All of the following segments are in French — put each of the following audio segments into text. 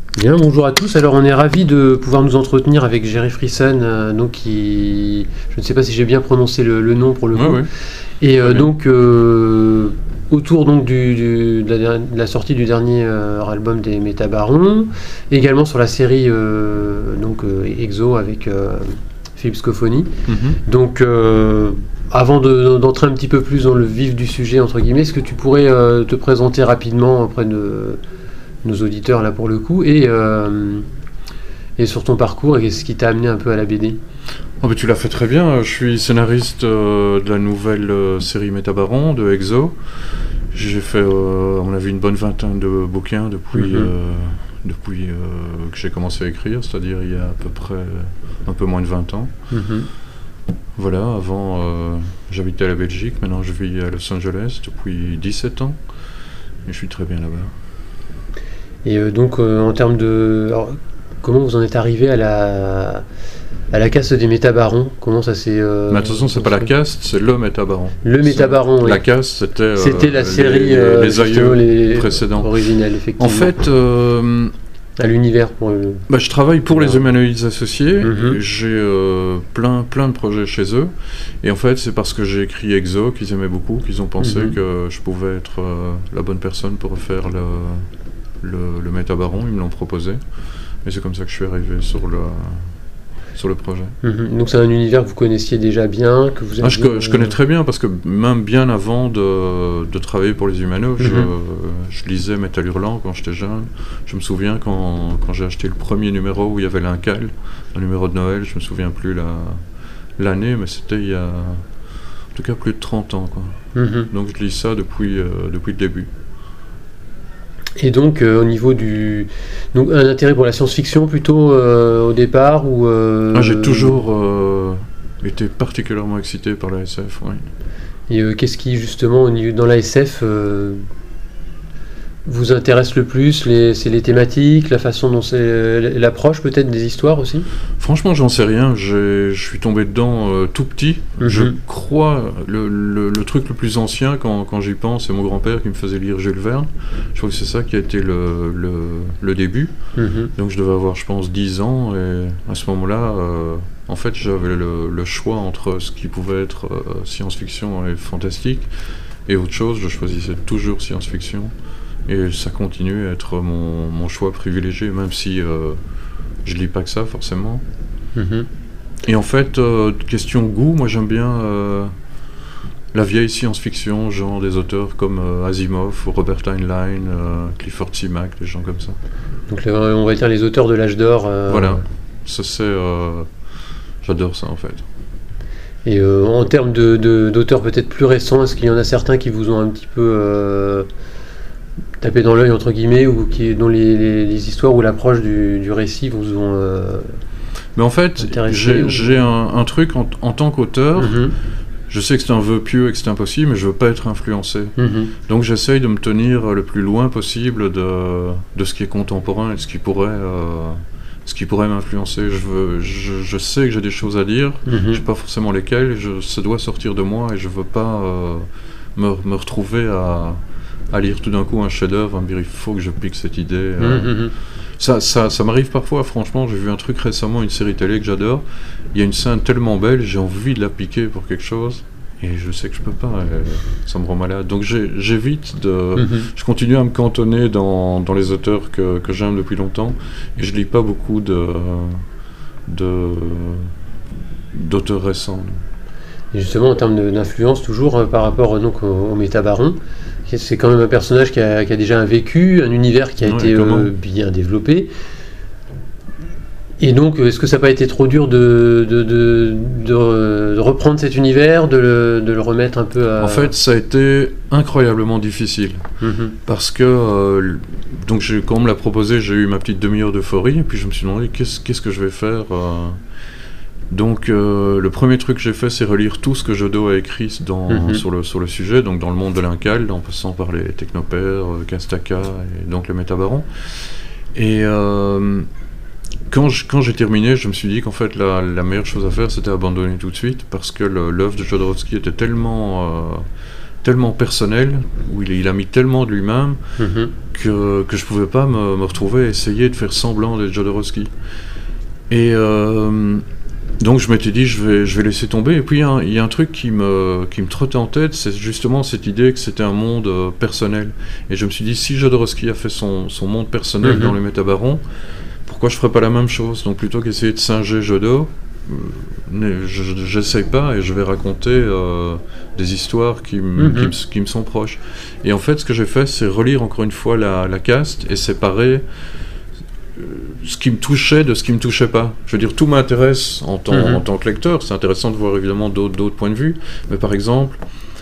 Bien, bonjour à tous. Alors, on est ravis de pouvoir nous entretenir avec Jerry Friesen, je ne sais pas si j'ai bien prononcé le nom pour le coup. Oui. Et autour donc de la sortie du dernier album des Métabarons, également sur la série EXO avec Philippe Scofoni. Donc, avant d'entrer un petit peu plus dans le vif du sujet, entre guillemets, est-ce que tu pourrais te présenter rapidement auprès de nos auditeurs là pour le coup et sur ton parcours et ce qui t'a amené un peu à la BD? Tu l'as fait très bien. Je suis scénariste de la nouvelle série Métabaron de EXO. J'ai fait, on a vu une bonne vingtaine de bouquins depuis que j'ai commencé à écrire, c'est-à-dire il y a à peu près un peu moins de 20 ans. Voilà, avant j'habitais à la Belgique, maintenant je vis à Los Angeles depuis 17 ans et je suis très bien là-bas. Et en termes de... Alors, comment vous en êtes arrivé à la caste des Métabarons? Comment ça s'est... Mais attention, c'est pas la caste, c'est le Métabaron. Le Métabaron, oui. La caste, c'était la série les aïeux précédents. Originelle, effectivement. En fait... à l'univers je travaille pour les Humanoïdes Associés. J'ai plein de projets chez eux. Et en fait, c'est parce que j'ai écrit EXO qu'ils aimaient beaucoup, qu'ils ont pensé que je pouvais être la bonne personne pour faire le Métabaron. Ils me l'ont proposé. Et c'est comme ça que je suis arrivé sur le projet. Donc c'est un univers que vous connaissiez déjà bien, que vous aviez... Je connais très bien parce que même bien avant de travailler pour les Humanos, je lisais Métal Hurlant quand j'étais jeune. Je me souviens quand j'ai acheté le premier numéro où il y avait l'Incal, un numéro de Noël, je me souviens plus l'année, mais c'était il y a en tout cas plus de 30 ans, quoi. Donc je lis ça depuis le début. Et donc au niveau donc un intérêt pour la science-fiction plutôt au départ ou j'ai toujours été particulièrement excité par la SF, oui. Et qu'est-ce qui justement dans la SF vous intéresse le plus? C'est les thématiques, la façon dont c'est l'approche peut-être des histoires aussi? Franchement, j'en sais rien. Je suis tombé dedans tout petit. Je crois le truc le plus ancien quand j'y pense, c'est mon grand-père qui me faisait lire Jules Verne. Je crois que c'est ça qui a été le début. Donc je devais avoir, je pense, 10 ans. Et à ce moment-là, en fait, j'avais le choix entre ce qui pouvait être science-fiction et fantastique et autre chose. Je choisissais toujours science-fiction. Et ça continue à être mon choix privilégié, même si je lis pas que ça forcément. Et en fait, question goût, moi j'aime bien la vieille science-fiction, genre des auteurs comme Asimov, ou Robert Heinlein, Clifford C. Mack, des gens comme ça. Donc on va dire les auteurs de l'âge d'or. Voilà, ça c'est... j'adore ça en fait. Et en termes d'auteurs peut-être plus récents, est-ce qu'il y en a certains qui vous ont un petit peu... tapé dans l'œil entre guillemets, ou dont les histoires ou l'approche du récit vous ont mais en fait j'ai un truc en tant qu'auteur. Je sais que c'est un vœu pieux et que c'est impossible, mais je veux pas être influencé. Donc j'essaye de me tenir le plus loin possible de ce qui est contemporain et de ce qui pourrait m'influencer. Je sais que j'ai des choses à dire, je sais pas forcément lesquelles, ça doit sortir de moi et je veux pas me retrouver à lire tout d'un coup un chef-d'œuvre, me dire il faut que je pique cette idée. Ça m'arrive parfois, franchement. J'ai vu un truc récemment, une série télé que j'adore. Il y a une scène tellement belle, j'ai envie de la piquer pour quelque chose, et je sais que je peux pas, ça me rend malade. Donc j'évite je continue à me cantonner dans les auteurs que j'aime depuis longtemps, et je lis pas beaucoup d'auteurs récents. Et justement, en termes d'influence, toujours par rapport donc au Métabaron, c'est quand même un personnage qui a déjà un vécu, un univers qui a été bien développé. Et donc, est-ce que ça n'a pas été trop dur de reprendre cet univers, de le remettre un peu à... En fait, ça a été incroyablement difficile. Parce que, donc quand on me l'a proposé, j'ai eu ma petite demi-heure d'euphorie, et puis je me suis demandé, qu'est-ce que je vais faire Donc le premier truc que j'ai fait, c'est relire tout ce que Jodo a écrit sur le sujet, donc dans le monde de l'Incal, en passant par les Technopères, Castaka et donc le Métabaron. Et quand j'ai terminé, je me suis dit qu'en fait la meilleure chose à faire, c'était abandonner tout de suite, parce que l'œuvre de Jodorowsky était tellement tellement personnel, où il a mis tellement de lui-même que je pouvais pas me retrouver à essayer de faire semblant d'être Jodorowsky. Et donc je m'étais dit je vais laisser tomber. Et puis il y a un truc qui me trottait en tête, c'est justement cette idée que c'était un monde personnel. Et je me suis dit, si Jodorowsky a fait son monde personnel dans les Métabarons, pourquoi je ferais pas la même chose? Donc plutôt qu'essayer de singer Jodo, j'essaye pas et je vais raconter des histoires qui me sont proches. Et en fait, ce que j'ai fait, c'est relire encore une fois la caste et séparer ce qui me touchait de ce qui me touchait pas. Je veux dire, tout m'intéresse en tant que lecteur. C'est intéressant de voir évidemment d'autres points de vue. Mais par exemple,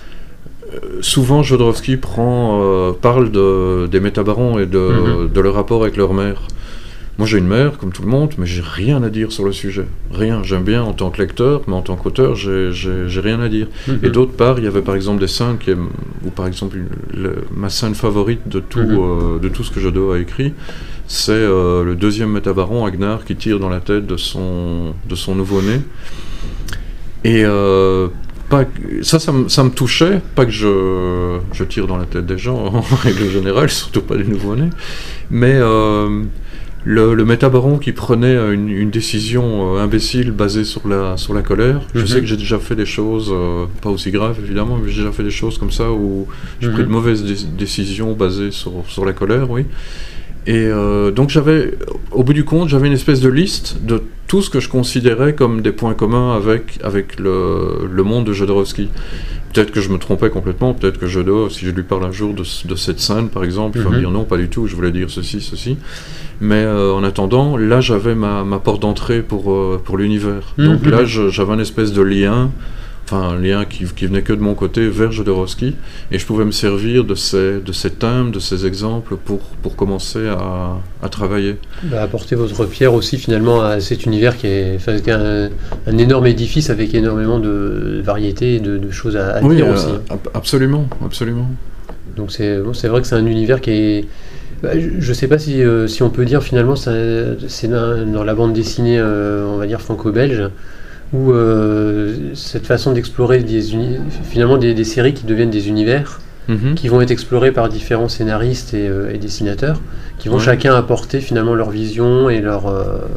souvent Jodorowsky parle des Métabarons et de leur rapport avec leur mère. Moi j'ai une mère, comme tout le monde, mais j'ai rien à dire sur le sujet. Rien. J'aime bien en tant que lecteur, mais en tant qu'auteur, j'ai rien à dire. Et d'autre part, il y avait par exemple des scènes ou par exemple ma scène favorite de tout ce que Jodo a écrit, c'est le deuxième Métabaron, Agnar, qui tire dans la tête de son nouveau-né. Et ça me touchait, pas que je tire dans la tête des gens en règle générale, surtout pas des nouveau-nés, mais le Métabaron qui prenait une décision imbécile basée sur la colère. Je sais que j'ai déjà fait des choses, pas aussi graves évidemment, mais j'ai déjà fait des choses comme ça où j'ai pris de mauvaises décisions basées sur la colère, oui. Et donc au bout du compte, j'avais une espèce de liste de tout ce que je considérais comme des points communs avec le monde de Jodorowsky. Peut-être que je me trompais complètement, peut-être que Jodo, si je lui parle un jour de cette scène par exemple, il va me dire non, pas du tout, je voulais dire ceci. Mais en attendant, là j'avais ma porte d'entrée pour l'univers. Donc là j'avais une espèce de lien, enfin un lien qui venait que de mon côté vers Jodorowsky, et je pouvais me servir de ces thèmes, de ces exemples pour commencer à travailler. Apporter votre pierre aussi finalement à cet univers qui est un énorme édifice avec énormément de variétés et de choses à dire aussi. Absolument. Donc c'est vrai que c'est un univers qui est... je ne sais pas si on peut dire finalement c'est dans la bande dessinée on va dire franco-belge, où cette façon d'explorer finalement des séries qui deviennent des univers qui vont être explorés par différents scénaristes et dessinateurs qui vont chacun apporter finalement leur vision et leur...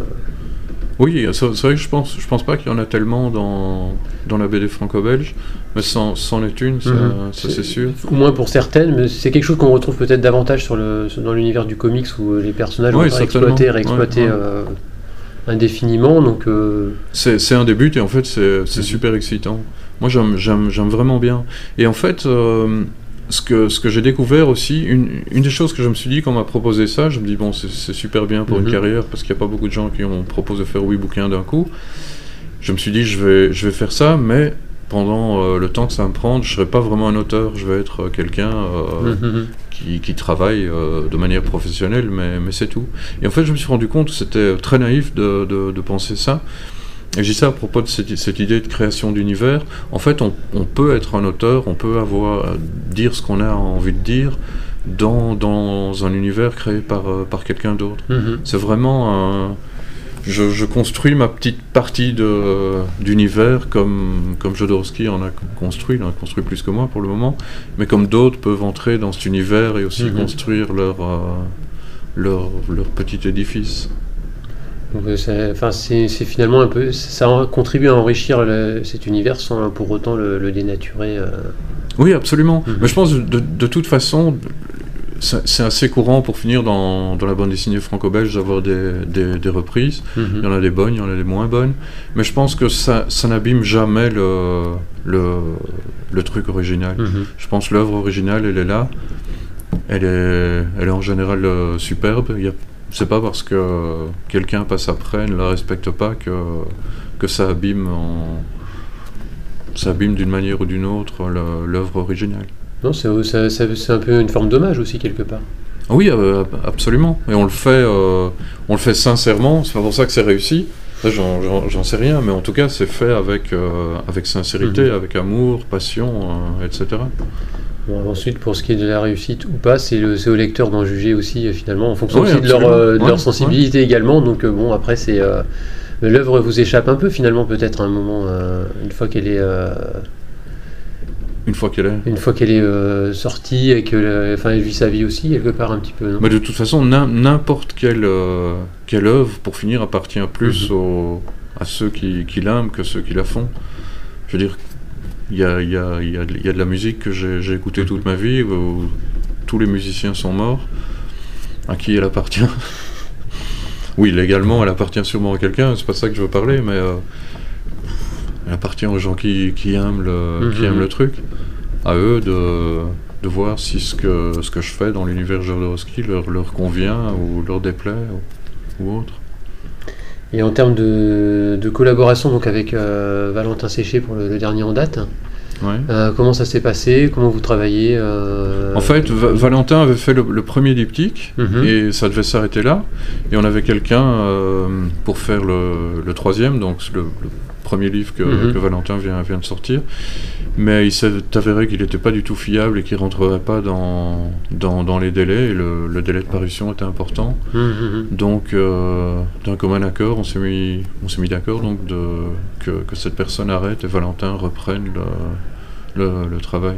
Oui, c'est vrai que je pense pas qu'il y en a tellement dans la BD franco-belge, mais c'en est une, ça c'est sûr. Au moins pour certaines, mais c'est quelque chose qu'on retrouve peut-être davantage dans l'univers du comics où les personnages vont être exploités, réexploités indéfiniment. Donc c'est un des buts et en fait c'est super excitant. Moi j'aime vraiment bien. Et en fait ce que j'ai découvert aussi, une des choses que je me suis dit quand on m'a proposé ça, je me dis bon c'est super bien pour une carrière parce qu'il n'y a pas beaucoup de gens qui ont proposé de faire 8 bouquins d'un coup. Je me suis dit je vais faire ça, mais pendant le temps que ça va me prendre, je ne serai pas vraiment un auteur, je vais être quelqu'un qui travaille de manière professionnelle, mais c'est tout. Et en fait je me suis rendu compte que c'était très naïf de penser ça. Et je dis ça à propos de cette idée de création d'univers. En fait, on peut être un auteur, on peut dire ce qu'on a envie de dire dans un univers créé par quelqu'un d'autre. C'est vraiment je construis ma petite partie d'univers comme Jodorowsky en a construit. Il en a construit plus que moi pour le moment, mais comme d'autres peuvent entrer dans cet univers et aussi construire leur petit édifice. Donc c'est finalement un peu, ça contribue à enrichir cet univers sans pour autant le dénaturer. Oui, absolument. Mais je pense de toute façon, c'est assez courant pour finir dans la bande dessinée franco-belge d'avoir des reprises. Il y en a des bonnes, il y en a des moins bonnes. Mais je pense que ça n'abîme jamais le truc original. Je pense que l'œuvre originale, elle est là. Elle est en général superbe. C'est pas parce que quelqu'un passe après, ne la respecte pas que ça abîme d'une manière ou d'une autre l'œuvre originale. Non, c'est un peu une forme d'hommage aussi quelque part. Oui, absolument. Et on le fait sincèrement. C'est pas pour ça que c'est réussi. J'en sais rien, mais en tout cas, c'est fait avec sincérité, avec amour, passion, etc. Bon, ensuite, pour ce qui est de la réussite ou pas, c'est au lecteur d'en juger aussi, finalement, en fonction aussi de leur sensibilité également. Donc, bon, après, l'œuvre vous échappe un peu, finalement, peut-être, à un moment, une fois qu'elle est... Une fois qu'elle est sortie et qu'elle vit sa vie aussi, quelque part, un petit peu. Non, mais de toute façon, n'importe quelle œuvre, pour finir, appartient plus à ceux qui l'aiment que ceux qui la font. Je veux dire, il y a de la musique que j'ai écoutée toute ma vie, où tous les musiciens sont morts. À qui elle appartient? Oui, légalement, elle appartient sûrement à quelqu'un, c'est pas ça que je veux parler, mais elle appartient aux gens qui aiment le truc. À eux de voir si ce que je fais dans l'univers Jodorowsky leur convient ou leur déplaît ou autre. Et en termes de collaboration donc avec Valentin Séché pour le dernier en date, comment ça s'est passé? Comment vous travaillez En fait, Valentin avait fait le premier diptyque et ça devait s'arrêter là. Et on avait quelqu'un pour faire le troisième, donc le premier livre que Valentin vient de sortir. Mais il s'est avéré qu'il n'était pas du tout fiable et qu'il ne rentrerait pas dans les délais. Et le délai de parution était important. Donc, d'un commun accord, on s'est mis d'accord donc que cette personne arrête et Valentin reprenne le travail.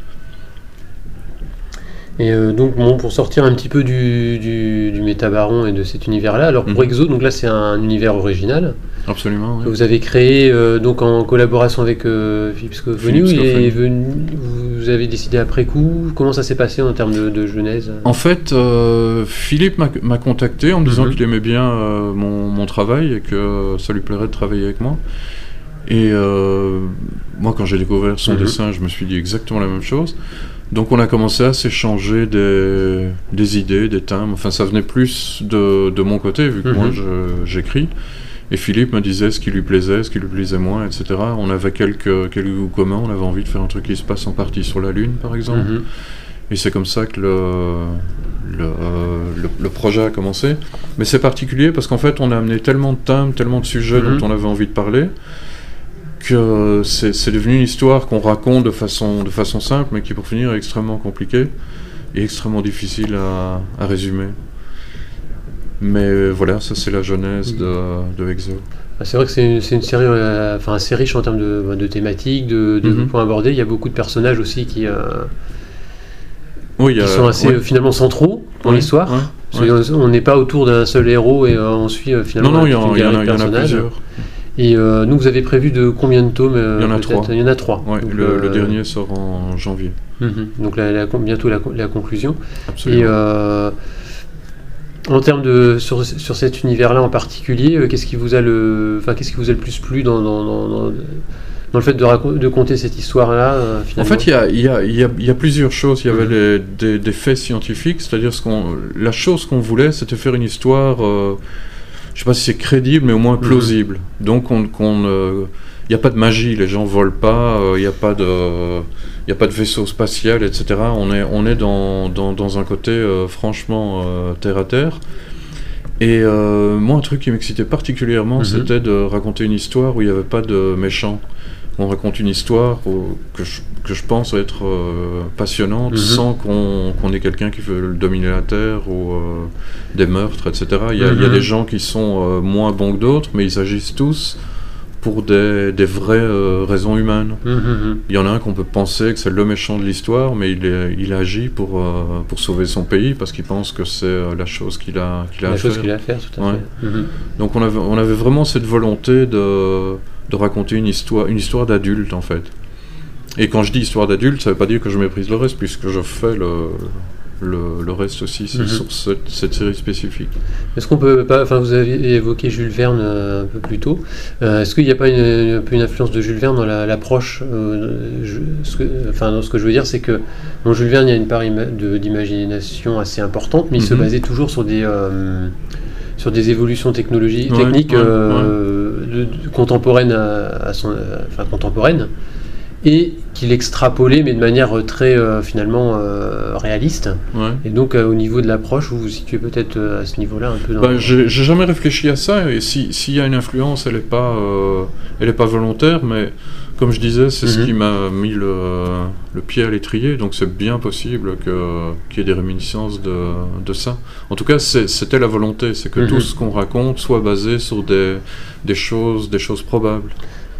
Et donc pour sortir un petit peu du Métabaron et de cet univers-là, alors pour Exo, donc là c'est un univers original. Absolument. Que vous avez créé donc en collaboration avec Philippe Scofoni, et vous avez décidé après coup. Comment ça s'est passé en termes de genèse? En fait, Philippe m'a contacté en me disant qu'il aimait bien mon travail et que ça lui plairait de travailler avec moi. Et moi, quand j'ai découvert son dessin, je me suis dit exactement la même chose. Donc on a commencé à s'échanger des idées, des thèmes. Enfin, ça venait plus de mon côté, vu que moi j'écris. Et Philippe me disait ce qui lui plaisait, ce qui lui plaisait moins, etc. On avait quelques goûts communs. On avait envie de faire un truc qui se passe en partie sur la Lune, par exemple. Et c'est comme ça que le projet a commencé. Mais c'est particulier parce qu'en fait, on a amené tellement de thèmes, tellement de sujets dont on avait envie de parler, que c'est devenu une histoire qu'on raconte de façon simple, mais qui pour finir est extrêmement compliquée et extrêmement difficile à résumer. Mais voilà, ça c'est la genèse de Exo. C'est vrai que c'est une série assez riche en termes de thématiques, de points abordés. Il y a beaucoup de personnages aussi qui sont assez finalement centraux dans l'histoire. On n'est pas autour d'un seul héros et on suit finalement il y en a plusieurs. Et nous, vous avez prévu de combien de tomes? Il y en a 3. Il y en a 3. Ouais, donc, le dernier sort en janvier. Donc bientôt la conclusion. Absolument. Et en termes sur cet univers-là en particulier, qu'est-ce qui vous a le plus plu dans le fait de conter cette histoire-là finalement? En fait, il y a plusieurs choses. Il y avait des faits scientifiques, c'est-à-dire la chose qu'on voulait, c'était faire une histoire. Je ne sais pas si c'est crédible, mais au moins plausible. Donc, il n'y a pas de magie, les gens ne volent pas, il n'y a pas de vaisseau spatial, etc. On est dans un côté franchement terre à terre. Et moi, un truc qui m'excitait particulièrement, c'était de raconter une histoire où il n'y avait pas de méchants. On raconte une histoire que je pense être passionnante sans qu'on ait quelqu'un qui veut dominer la Terre ou des meurtres, etc. Il y a des gens qui sont moins bons que d'autres, mais ils agissent tous pour des vraies raisons humaines. Il y en a un qu'on peut penser que c'est le méchant de l'histoire, mais il agit pour sauver son pays parce qu'il pense que c'est la chose qu'il a à faire. La chose qu'il a à faire, tout à fait. Donc on avait vraiment cette volonté de raconter une histoire d'adulte en fait. Et quand je dis histoire d'adulte, ça ne veut pas dire que je méprise le reste, puisque je fais le reste aussi sur cette série spécifique. Est-ce qu'on peut pas, vous avez évoqué Jules Verne un peu plus tôt, est-ce qu'il n'y a pas un peu une influence de Jules Verne dans l'approche ce que je veux dire, c'est que dans Jules Verne, il y a une part d'imagination assez importante, mais il se basait toujours sur des évolutions techniques contemporaines contemporaines, et qu'il extrapolait, mais de manière très finalement réaliste. Et donc au niveau de l'approche, vous vous situez peut-être à ce niveau-là un peu dans... J'ai jamais réfléchi à ça, et s'il y a une influence, elle est pas volontaire, mais comme je disais, c'est ce qui m'a mis le pied à l'étrier, donc c'est bien possible qu'il y ait des réminiscences de ça. En tout cas, c'était la volonté, c'est que tout ce qu'on raconte soit basé sur des choses probables.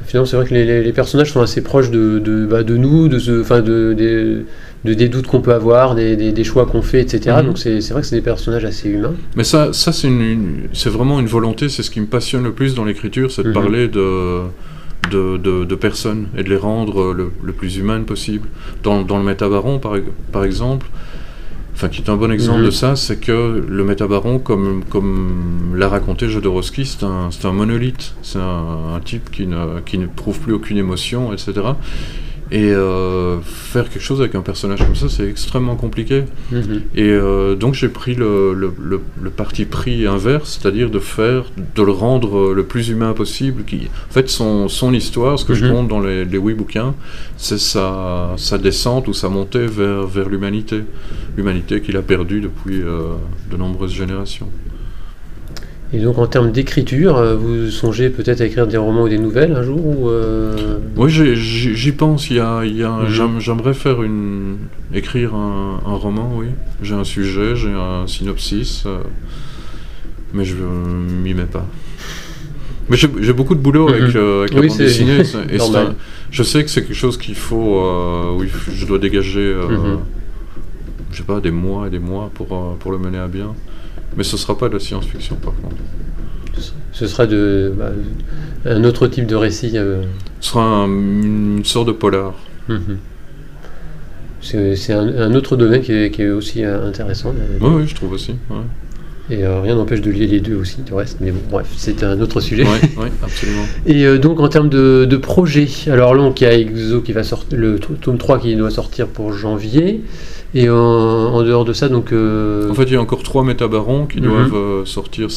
finalement, c'est vrai que les personnages sont assez proches de nous, des doutes qu'on peut avoir, des choix qu'on fait, etc. Donc c'est vrai que c'est des personnages assez humains. Mais ça c'est vraiment une volonté, c'est ce qui me passionne le plus dans l'écriture, c'est de parler de personnes et de les rendre le plus humaines possible. Dans le Métabaron, par exemple, qui est un bon exemple de ça, c'est que le Métabaron, comme l'a raconté Jodorowsky, c'est un monolithe. C'est un type qui ne prouve plus aucune émotion, etc. Et faire quelque chose avec un personnage comme ça, c'est extrêmement compliqué. Et donc j'ai pris le parti pris inverse, c'est-à-dire de le rendre le plus humain possible. En fait, son histoire, ce que je montre dans les 8 bouquins, c'est sa descente ou sa montée vers l'humanité. L'humanité qu'il a perdue depuis de nombreuses générations. Et donc en termes d'écriture, vous songez peut-être à écrire des romans ou des nouvelles un jour ou Oui, j'y pense. J'aimerais écrire un roman, oui. J'ai un sujet, j'ai un synopsis, mais je m'y mets pas. Mais j'ai beaucoup de boulot avec la bande dessinée. Et je sais que c'est quelque chose qu'il faut... oui, je dois dégager je sais pas, des mois et des mois pour le mener à bien. Mais ce ne sera pas de la science-fiction, par contre. Ce sera un autre type de récit. Ce sera une sorte de polar. C'est un autre domaine qui est aussi intéressant. Oui, je trouve aussi. Ouais. Et rien n'empêche de lier les deux aussi, du reste. Mais bon, bref, c'est un autre sujet. Oui, absolument. Et donc, en termes de projet, alors là, il y a Exo qui va sortir, le tome 3 qui doit sortir pour janvier. Et en dehors de ça, donc... En fait, il y a encore 3 métabarons qui doivent sortir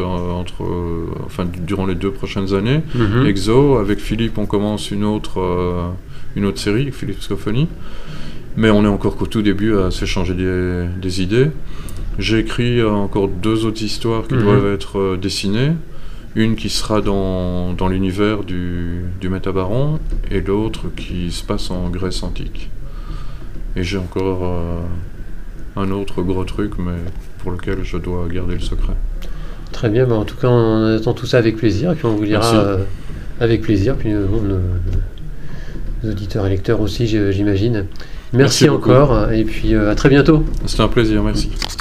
durant les 2 prochaines années. Exo, avec Philippe, on commence une autre série, Philippe Scofoni. Mais on est encore qu'au tout début à s'échanger des idées. J'ai écrit encore 2 autres histoires qui doivent être dessinées. Une qui sera dans l'univers du métabaron et l'autre qui se passe en Grèce antique. Et j'ai encore un autre gros truc, mais pour lequel je dois garder le secret. Très bien, en tout cas on attend tout ça avec plaisir, et puis on vous lira avec plaisir, puis nos auditeurs et lecteurs aussi, j'imagine. Merci encore, et puis à très bientôt. C'était un plaisir, merci.